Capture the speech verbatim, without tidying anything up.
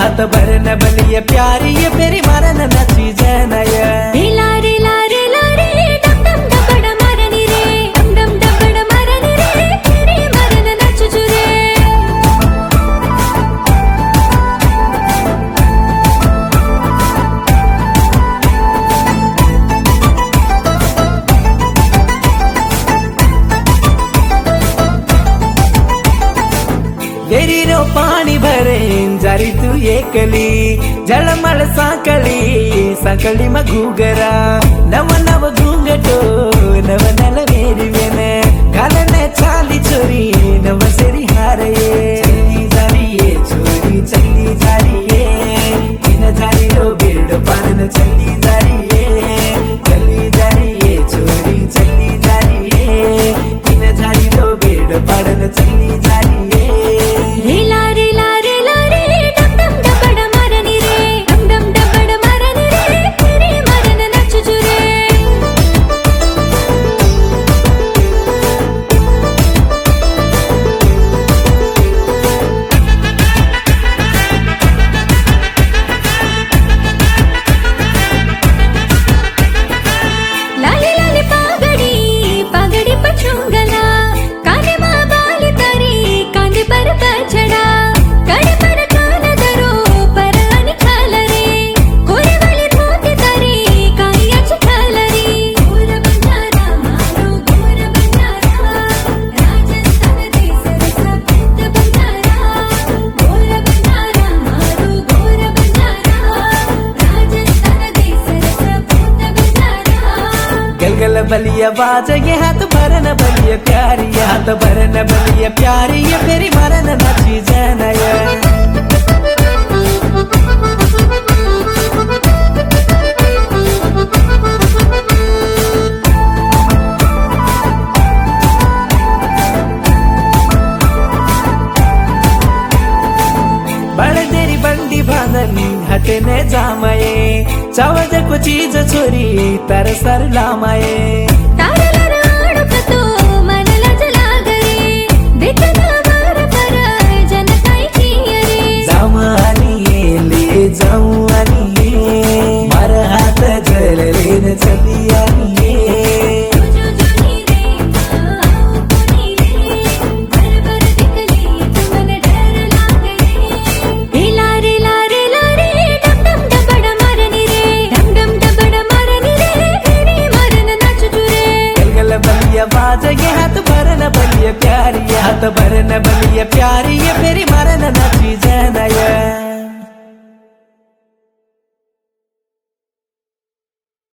हाथ भरन बलिए प्यारी ये फेरी मारन नची जनय ला रे ला रे ला रे डम डम डबड मारनी रे डम डम डबड मारनी रे फेरी मारन नचुचु रे तेरी रो पानी भरे जारी तू एकली जलमल साकली साकली म घूगरा नव नव घूंगटो नव नल मेरी वेने गालने चाली छोरी नव सेरी हारे चली जारी ये छोरी चली जारी ये इन जारी रो बेड़ पारन चली जारी ये चली जारी ये छोरी चली जारी ये इन जारी रो बेड़ पारन चली जारी ये ला रे ला रे ला रे डम डम डबड मारनी रे डम डम डबड मारनी रे फेरी मारन नचुचु रे लाली लाली पागड़ी पागड़ी पछुंगला काने मा बाली तरी कांदे पर बछड़ा कड़े पर कान दरो पर अन खाल रे कोरे वाली धोती तरी काई अच खाल रे गोर बंजारा मारो गोर बंजारा राजस्थान देश सफेद बंजारा गोर बंजारा मारो गोर बंजारा राजस्थान देश सफेद बंजारा गल गल बलिया बाज ये हाथ भरन बलिए प्यारी ये हाथ भरन बलिए प्यारी ये फेरी मारन नची जनय बड़ देरी बंडी बांधन हटने जामये चावज को चीज छोरी तर सर लामये तारलर आडकतो मनला जला गरे देखना मार पर जन काय कियरे जाम आणि ये ले जाऊ आणि ये मार हात जलले न चली आणि ये तुझो जुनी रे माओ कोनी रे बर बर दिखली तुमन डर लागे ला रे ला रे ला रे डम डम डबड मारनी रे डम डम डबड मारनी रे फेरी मारन नचुचु रे गल गल बलिया बाज ये हाथ भरन बलिए प्यारी ये हाथ भरन बलिए प्यारी ये फेरी मारन नची जनय